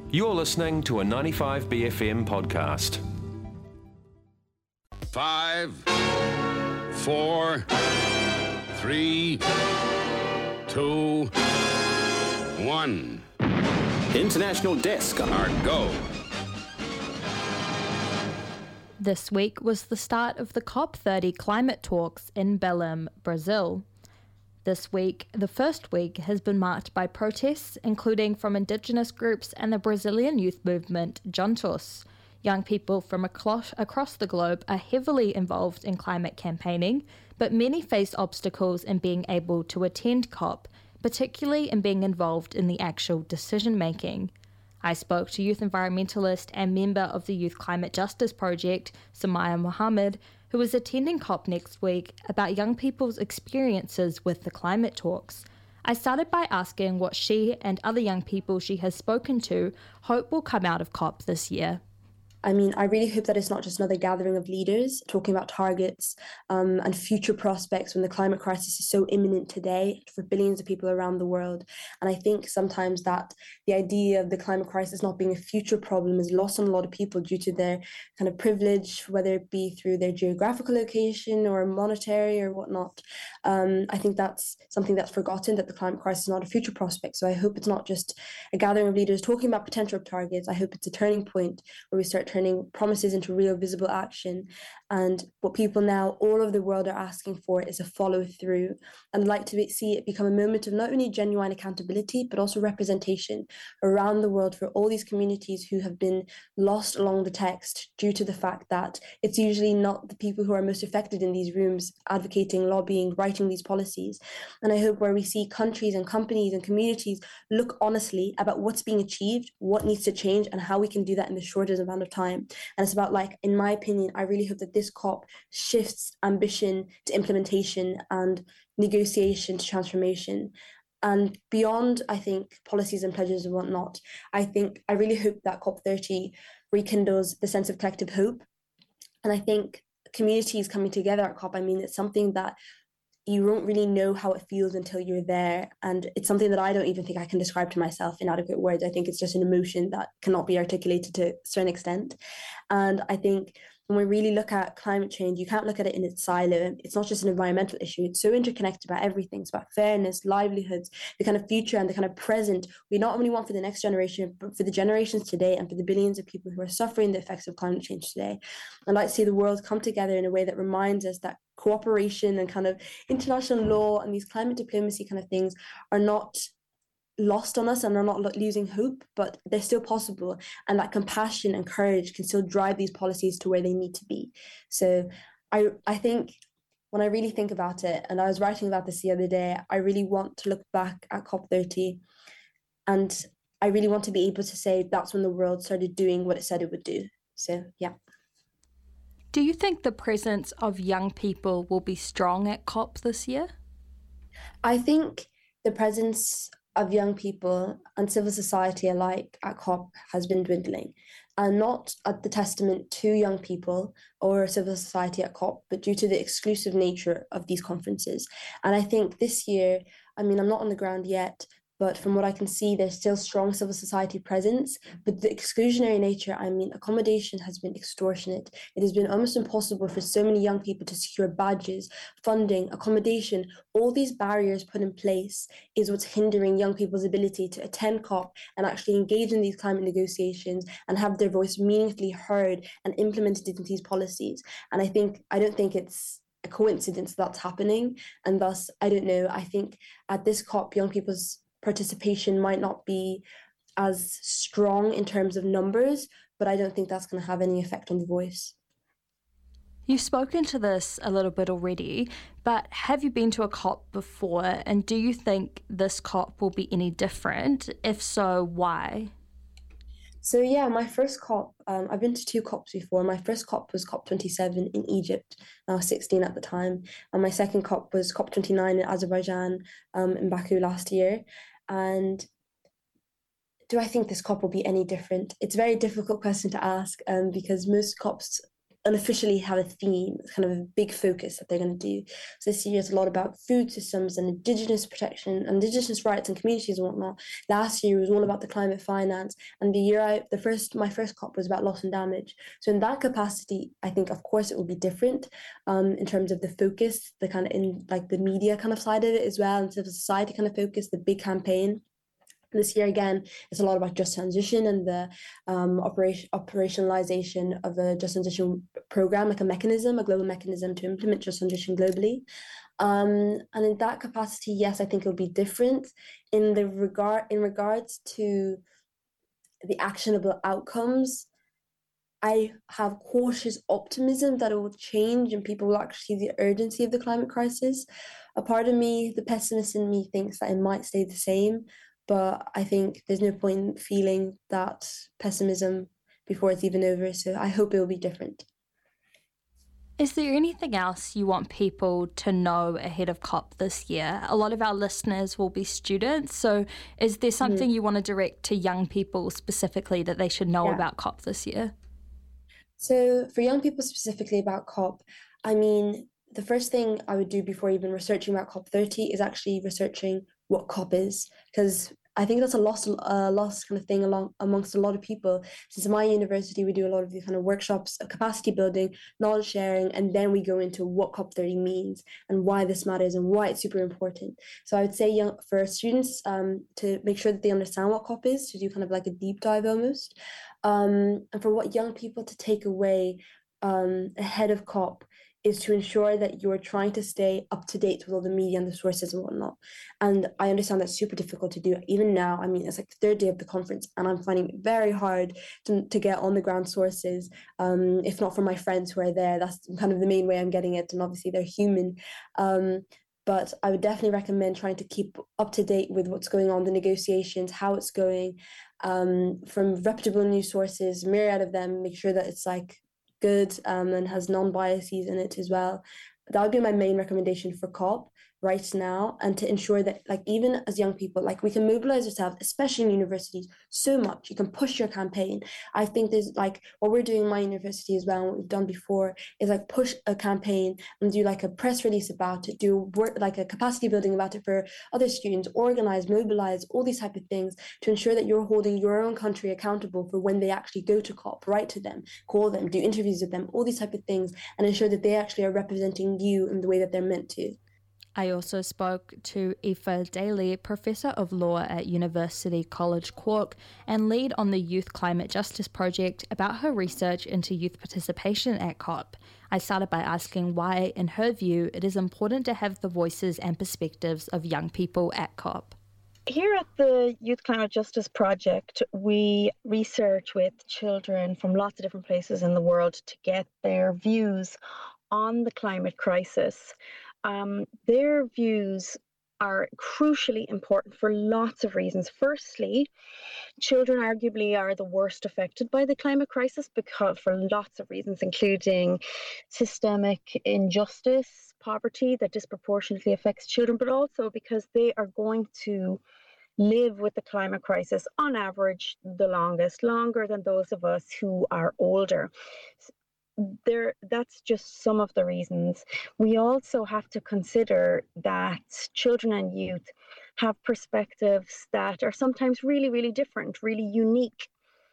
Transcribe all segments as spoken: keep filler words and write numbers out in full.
You're listening to a ninety-five B F M podcast. Five, four, three, two, one. International Desk. Our go. This week was the start of the COP thirty climate talks in Belém, Brazil. This week, the first week, has been marked by protests, including from Indigenous groups and the Brazilian youth movement, Juntos. Young people from across, across the globe are heavily involved in climate campaigning, but many face obstacles in being able to attend COP, particularly in being involved in the actual decision-making. I spoke to youth environmentalist and member of the Youth Climate Justice Project, Samaya Mohammed, who is attending COP next week, about young people's experiences with the climate talks. I started by asking what she and other young people she has spoken to hope will come out of COP this year. I mean, I really hope that it's not just another gathering of leaders talking about targets um, and future prospects when the climate crisis is so imminent today for billions of people around the world. And I think sometimes that the idea of the climate crisis not being a future problem is lost on a lot of people due to their kind of privilege, whether it be through their geographical location or monetary or whatnot. Um, I think that's something that's forgotten, that the climate crisis is not a future prospect. So I hope it's not just a gathering of leaders talking about potential targets. I hope it's a turning point where we start turning promises into real visible action. And what people now all over the world are asking for is a follow through. And I'd like to be, see it become a moment of not only genuine accountability, but also representation around the world for all these communities who have been lost along the text due to the fact that it's usually not the people who are most affected in these rooms advocating, lobbying, writing these policies. And I hope where we see countries and companies and communities look honestly about what's being achieved, what needs to change, and how we can do that in the shortest amount of time. And it's about, like, in my opinion, I really hope that this COP shifts ambition to implementation and negotiation to transformation. And beyond, I think, policies and pledges and whatnot, I think I really hope that COP thirty rekindles the sense of collective hope. And I think communities coming together at COP, I mean, it's something that you won't really know how it feels until you're there. And it's something that I don't even think I can describe to myself in adequate words. I think it's just an emotion that cannot be articulated to a certain extent. And I think when we really look at climate change, you can't look at it in its silo. It's not just an environmental issue. It's so interconnected about everything. It's about fairness, livelihoods, the kind of future and the kind of present we not only want for the next generation, but for the generations today and for the billions of people who are suffering the effects of climate change today. I'd like to see the world come together in a way that reminds us that cooperation and kind of international law and these climate diplomacy kind of things are not lost on us and are not losing hope, but they're still possible, and that compassion and courage can still drive these policies to where they need to be. So I I think when I really think about it, and I was writing about this the other day, I really want to look back at COP thirty, and I really want to be able to say that's when the world started doing what it said it would do. So yeah. Do you think the presence of young people will be strong at COP this year? I think the presence of young people and civil society alike at COP has been dwindling, and not at the testament to young people or civil society at COP, but due to the exclusive nature of these conferences. And I think this year, I mean, I'm not on the ground yet, but from what I can see, there's still strong civil society presence. But the exclusionary nature, I mean, accommodation has been extortionate. It has been almost impossible for so many young people to secure badges, funding, accommodation. All these barriers put in place is what's hindering young people's ability to attend COP and actually engage in these climate negotiations and have their voice meaningfully heard and implemented into these policies. And I think, I don't think it's a coincidence that's happening. And thus, I don't know, I think at this COP, young people's participation might not be as strong in terms of numbers, but I don't think that's going to have any effect on the voice. You've spoken to this a little bit already, but have you been to a COP before, and do you think this COP will be any different? If so, why? So yeah, my first COP, um, I've been to two COPs before. My first COP was COP twenty-seven in Egypt. I was sixteen at the time. And my second COP was COP twenty-nine in Azerbaijan, um, in Baku last year. And do I think this COP will be any different? It's a very difficult question to ask, um, because most COPs unofficially have a theme, kind of a big focus that they're going to do. So this year is a lot about food systems and indigenous protection, indigenous rights and communities and whatnot. Last year was all about the climate finance, and the year I the first my first COP was about loss and damage. So in that capacity, I think of course it will be different um, in terms of the focus, the kind of in like the media kind of side of it as well, in terms of society kind of focus, the big campaign. This year, again, it's a lot about just transition and the um, operation, operationalization of a just transition program, like a mechanism, a global mechanism to implement just transition globally. Um, and in that capacity, yes, I think it'll be different in the regard in regards to the actionable outcomes. I have cautious optimism that it will change and people will actually see the urgency of the climate crisis. A part of me, the pessimist in me, thinks that it might stay the same. But I think there's no point in feeling that pessimism before it's even over. So I hope it will be different. Is there anything else you want people to know ahead of COP this year? A lot of our listeners will be students. So is there something mm. you want to direct to young people specifically that they should know yeah. about COP this year? So for young people specifically about COP, I mean, the first thing I would do before even researching about COP thirty is actually researching what COP is, because I think that's a lost, uh, lost kind of thing along amongst a lot of people. Since in my university, we do a lot of these kind of workshops, capacity building, knowledge sharing, and then we go into what COP thirty means and why this matters and why it's super important. So I would say young, for students um, to make sure that they understand what COP is, to do kind of like a deep dive almost, um, and for what young people to take away um, ahead of COP is to ensure that you're trying to stay up to date with all the media and the sources and whatnot. And I understand that's super difficult to do. Even now, I mean, it's like the third day of the conference and I'm finding it very hard to, to get on the ground sources, um, if not from my friends who are there. That's kind of the main way I'm getting it. And obviously they're human. Um, but I would definitely recommend trying to keep up to date with what's going on, the negotiations, how it's going, um, from reputable news sources, myriad of them, make sure that it's like good um, and has non-biases in it as well. That would be my main recommendation for COP right now, and to ensure that, like, even as young people, like, we can mobilize ourselves, especially in universities, so much. You can push your campaign. I think there's, like, what we're doing in my university as well, and what we've done before, is, like, push a campaign and do, like, a press release about it, do work, like, a capacity building about it for other students, organize, mobilize, all these type of things to ensure that you're holding your own country accountable for when they actually go to COP. Write to them, call them, do interviews with them, all these type of things, and ensure that they actually are representing you in the way that they're meant to. I also spoke to Aoife Daly, Professor of Law at University College Cork and lead on the Youth Climate Justice Project, about her research into youth participation at COP. I started by asking why, in her view, it is important to have the voices and perspectives of young people at COP. Here at the Youth Climate Justice Project, we research with children from lots of different places in the world to get their views on the climate crisis. Um, their views are crucially important for lots of reasons. Firstly, children arguably are the worst affected by the climate crisis because for lots of reasons, including systemic injustice, poverty that disproportionately affects children, but also because they are going to live with the climate crisis on average the longest, longer than those of us who are older. There, that's just some of the reasons. We also have to consider that children and youth have perspectives that are sometimes really, really different, really unique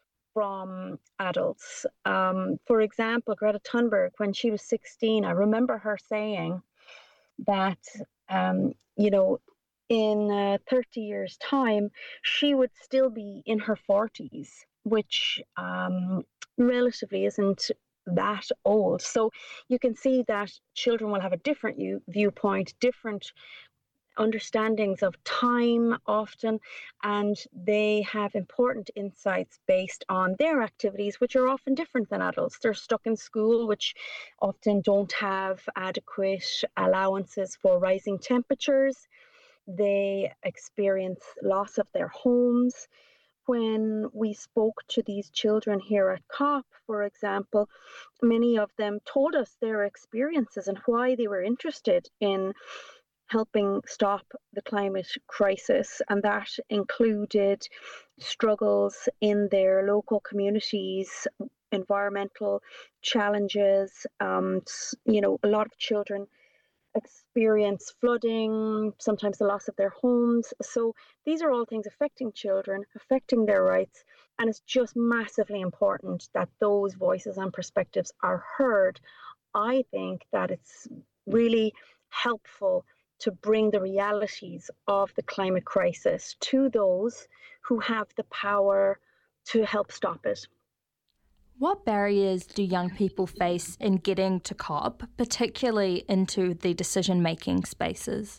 from adults. Um, for example, Greta Thunberg, when she was sixteen, I remember her saying that, um, you know, in uh, thirty years' time, she would still be in her forties, which um, relatively isn't that old. So you can see that children will have a different view, viewpoint, different understandings of time often, and they have important insights based on their activities, which are often different than adults. They're stuck in school, which often don't have adequate allowances for rising temperatures. They experience loss of their homes. When we spoke to these children here at COP, for example, many of them told us their experiences and why they were interested in helping stop the climate crisis. And that included struggles in their local communities environmental challenges. Um, you know, a lot of children experience flooding, sometimes the loss of their homes. So these are all things affecting children, affecting their rights. And it's just massively important that those voices and perspectives are heard. I think that it's really helpful to bring the realities of the climate crisis to those who have the power to help stop it. What barriers do young people face in getting to COP, particularly into the decision-making spaces?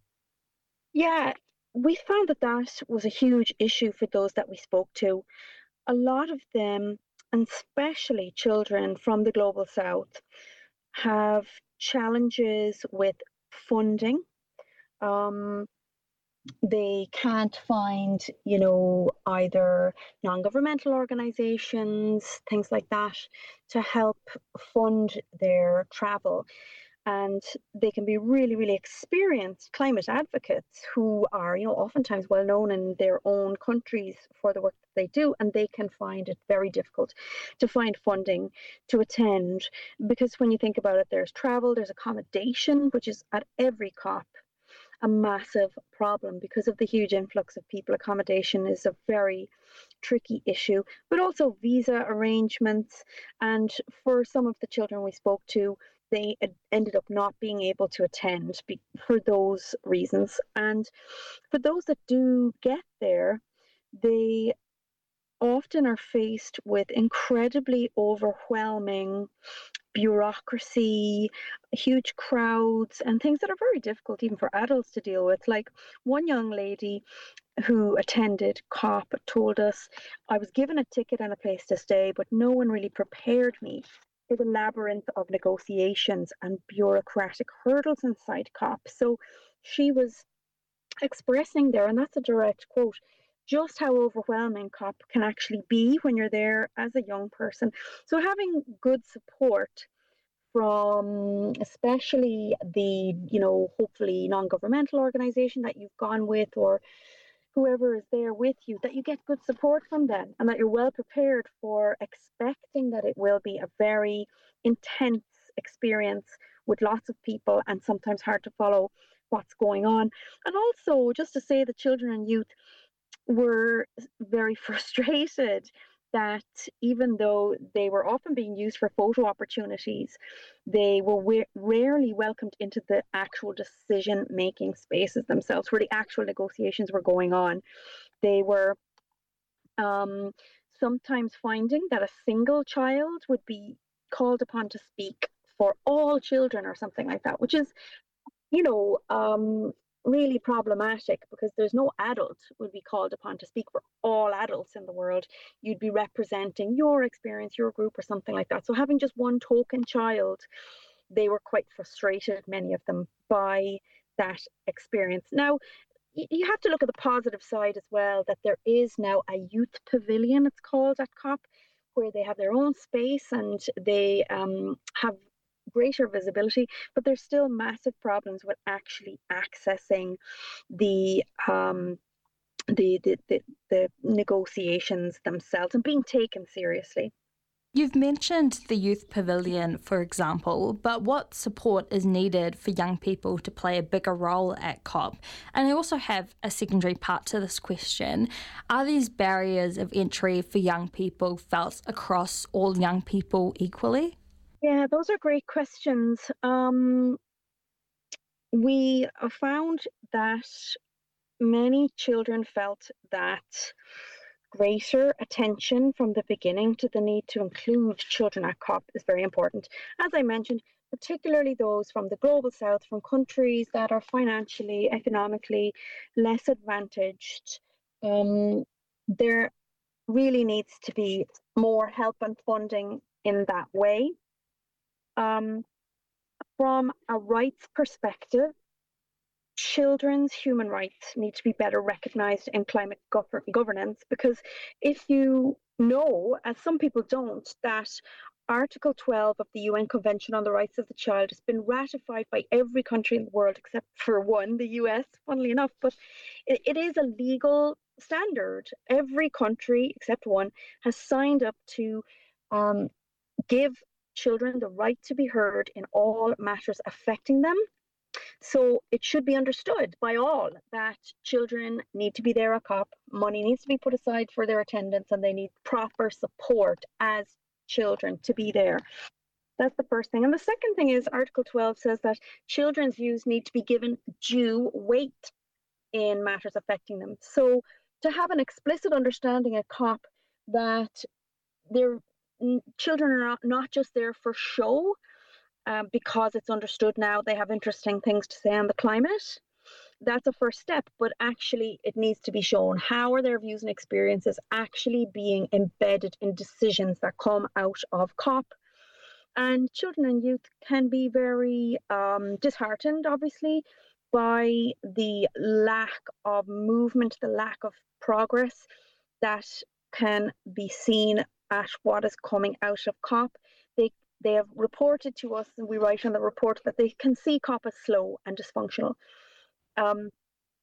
Yeah, we found that that was a huge issue for those that we spoke to. A lot of them, and especially children from the Global South, have challenges with funding. Um, they can't find, you know, either non-governmental organizations, things like that, to help fund their travel. And they can be really, really experienced climate advocates who are, you know, oftentimes well known in their own countries for the work that they do, and they can find it very difficult to find funding to attend. Because when you think about it, there's travel, there's accommodation, which is at every COP a massive problem because of the huge influx of people. Accommodation is a very tricky issue, but also visa arrangements. And for some of the children we spoke to, they ended up not being able to attend for those reasons. And for those that do get there, they often are faced with incredibly overwhelming bureaucracy, huge crowds, and things that are very difficult even for adults to deal with. Like one young lady who attended COP told us, I was given a ticket and a place to stay, but no one really prepared me for the labyrinth of negotiations and bureaucratic hurdles inside COP. So she was expressing there, and that's a direct quote, just how overwhelming COP can actually be when you're there as a young person. So having good support from especially the, you know, hopefully non-governmental organization that you've gone with, or whoever is there with you, that you get good support from them and that you're well prepared for expecting that it will be a very intense experience with lots of people and sometimes hard to follow what's going on. And also just to say that children and youth were very frustrated that even though they were often being used for photo opportunities, they were we- rarely welcomed into the actual decision-making spaces themselves, where the actual negotiations were going on. They were um, sometimes finding that a single child would be called upon to speak for all children or something like that, which is, you know, um, really problematic, because there's no adult would be called upon to speak for all adults in the world. You'd be representing your experience, your group, or something like that. So having just one token child, they were quite frustrated, many of them, by that experience. Now, you have to look at the positive side as well, that there is now a youth pavilion, it's called, at COP, where they have their own space and they um, have greater visibility, but there's still massive problems with actually accessing the um, the, the the the negotiations themselves and being taken seriously. You've mentioned the youth pavilion, for example, but what support is needed for young people to play a bigger role at COP? And I also have a secondary part to this question. Are these barriers of entry for young people felt across all young people equally? Yeah, those are great questions. Um, we found that many children felt that greater attention from the beginning to the need to include children at COP is very important. As I mentioned, particularly those from the Global South, from countries that are financially, economically less advantaged, um, there really needs to be more help and funding in that way. Um, from a rights perspective, children's human rights need to be better recognised in climate gov- governance, because if you know, as some people don't, that Article twelve of the U N Convention on the Rights of the Child has been ratified by every country in the world except for one, the U S, funnily enough, but it, it is a legal standard. Every country except one has signed up to um, give children the right to be heard in all matters affecting them. So it should be understood by all that children need to be there at COP, money needs to be put aside for their attendance, and they need proper support as children to be there. That's the first thing. And the second thing is Article twelve says that children's views need to be given due weight in matters affecting them. So to have an explicit understanding at COP that their children are not, not just there for show, uh, because it's understood now they have interesting things to say on the climate. That's a first step, but actually it needs to be shown. How are their views and experiences actually being embedded in decisions that come out of COP? And children and youth can be very um, disheartened, obviously, by the lack of movement, the lack of progress that can be seen at what is coming out of COP. They they have reported to us, and we write in the report, that they can see COP as slow and dysfunctional. Um,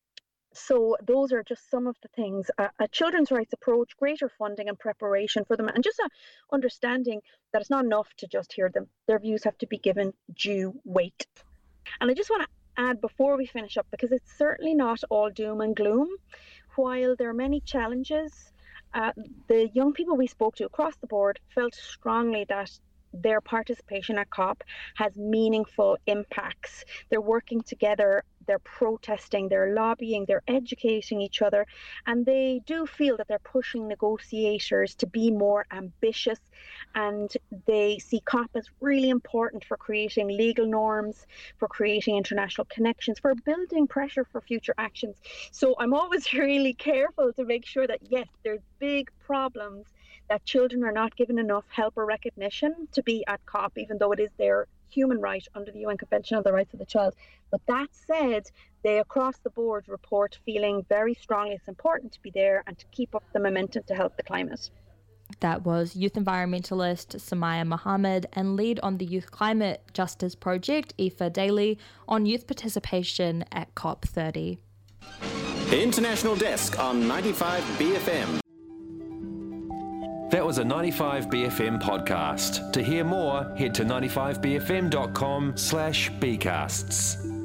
so those are just some of the things. Uh, a children's rights approach, greater funding and preparation for them, and just a understanding that it's not enough to just hear them. Their views have to be given due weight. And I just want to add before we finish up, because it's certainly not all doom and gloom. While there are many challenges, uh, the young people we spoke to across the board felt strongly that their participation at COP has meaningful impacts. They're working together, they're protesting, they're lobbying, they're educating each other, and they do feel that they're pushing negotiators to be more ambitious, and they see COP as really important for creating legal norms, for creating international connections, for building pressure for future actions. So I'm always really careful to make sure that, yes, there's big problems, that children are not given enough help or recognition to be at COP, even though it is their human right under the U N Convention on the Rights of the Child. But that said, they across the board report feeling very strongly it's important to be there and to keep up the momentum to help the climate. That was youth environmentalist Samaya Mohammed and lead on the Youth Climate Justice Project, Aoife Daly, on youth participation at COP thirty. International Desk on ninety-five B F M. That was a ninety-five B F M podcast. To hear more, head to ninety-five b f m dot com slash bcasts.